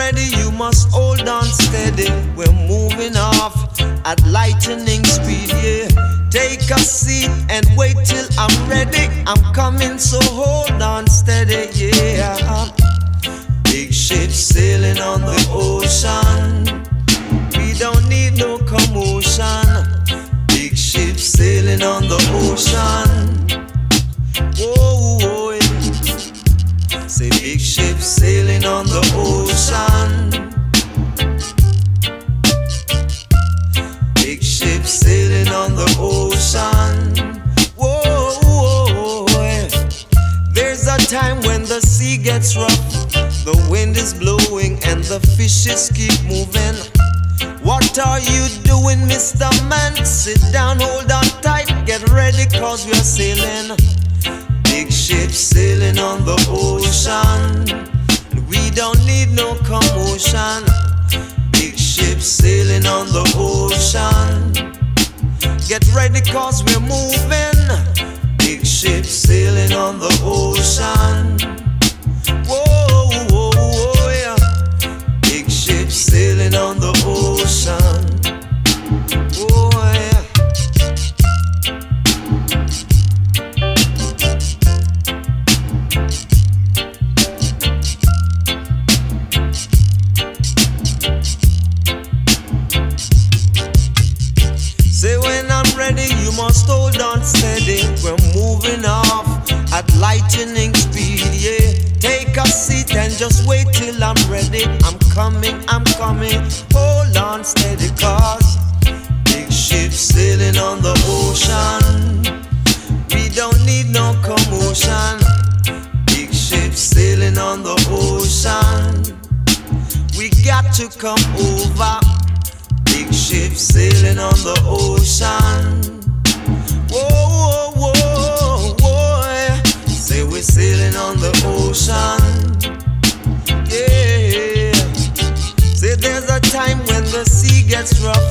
ready, you must hold on steady. We're moving off at lightning speed, yeah. Take a seat and wait till I'm ready. I'm coming, so hold on steady, yeah. Big ship sailing on the ocean. We don't need no commotion. Big ship sailing on the ocean. Whoa, whoa, yeah. Say big ship sailing on the ocean. Big ship sailing on the ocean. Whoa, whoa, yeah. There's a time when the sea gets rough, the wind is blowing and the fishes keep moving. What are you doing, Mr. Man? Sit down, hold on tight, get ready, cause we're sailing. Big ship sailing on the ocean. We don't need no commotion. Big ship sailing on the ocean. Get ready, cause we're moving. Big ship sailing on the ocean. Whoa, whoa, whoa, yeah. Big ship sailing on the ocean. Oh, yeah. Say when I'm ready, you must hold on steady. We're moving off at lightning speed, yeah. Take a seat and just wait till I'm ready. I'm coming, hold on steady, cause big ship sailing on the ocean. We don't need no commotion. Big ship sailing on the ocean. We got to come over. Big ship sailing on the ocean. Whoa, whoa, whoa, whoa. Say we're sailing on the ocean. Yeah. Say there's a time when the sea gets rough,